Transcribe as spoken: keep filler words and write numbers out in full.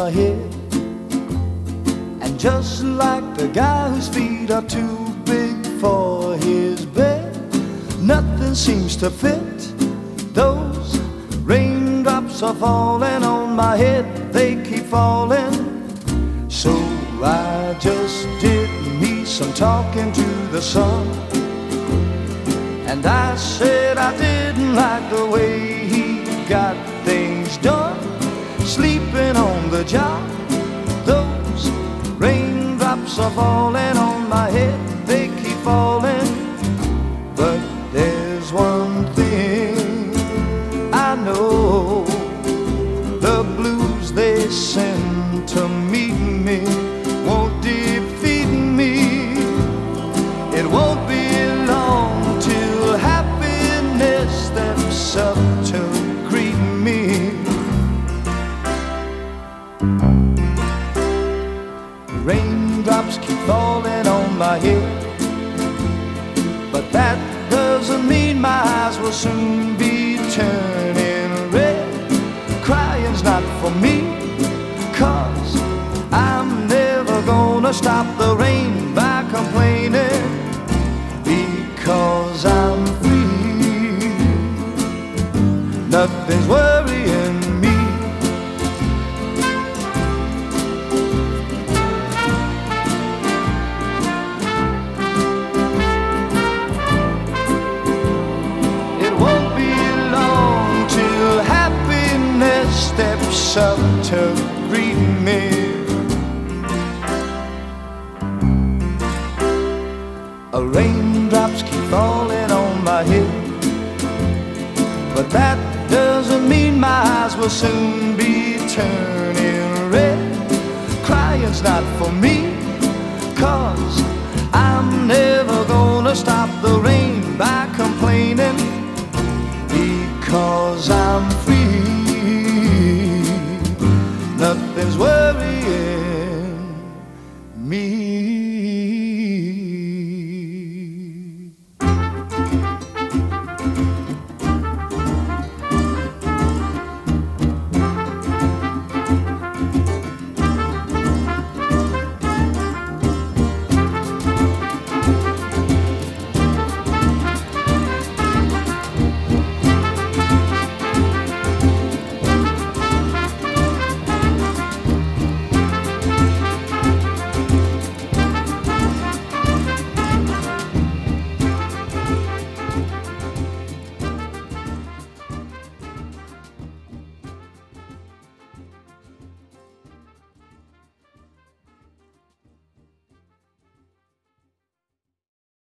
my head. And just like the guy whose feet are too big for his bed, nothing seems to fit. Those raindrops are falling on my head, they keep falling. So I just did me some talking to the sun, and I said I didn't like the way he got things done, sleeping on the job. Those raindrops are falling on my head, they keep falling. But there's one thing I know, the blues they send to meet me won't defeat me. It won't be long till happiness steps up to greet me. Raindrops keep falling on my head, but that doesn't mean my eyes will soon be turning red. Crying's not for me, 'cause I'm never gonna stop the rain by complaining, because I'm free. Nothing's worrying me. It won't be long till happiness steps up to greet me. Raindrops keep falling on my head, but that doesn't mean my eyes will soon be turning red. Crying's not for me, 'cause I'm never